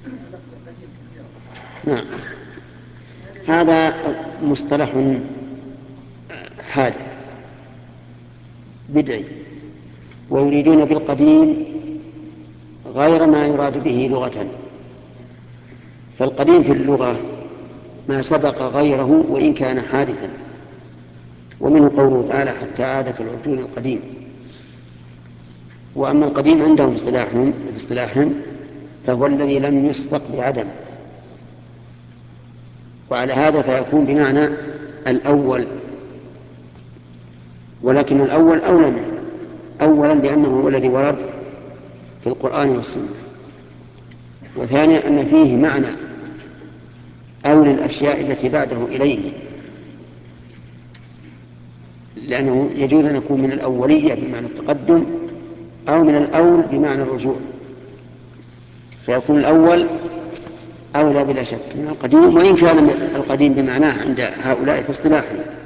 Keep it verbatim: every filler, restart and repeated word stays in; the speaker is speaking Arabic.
نعم، هذا مصطلح حادث بدعي، ويريدون بالقديم غير ما يراد به لغة. فالقديم في اللغة ما سبق غيره وإن كان حادثا، ومنه قوله تعالى حتى عاد كالعرجون القديم. وأما القديم عندهم في اصطلاحهم في اصطلاحهم فهو الذي لم يسبق بعدم، وعلى هذا فيكون بمعنى الأول، ولكن الأول أولى منه، أولا لأنه هو الذي ورد في القرآن والسنة، وثانيا أن فيه معنى أولى الأشياء التي بعده إليه، لأنه يجوز أن يكون من الأولية بمعنى التقدم أو من الأول بمعنى الرجوع، فيكون الأول أولى بلا شك من القديم، وإن كان القديم بمعناه عند هؤلاء في اصطلاحهم.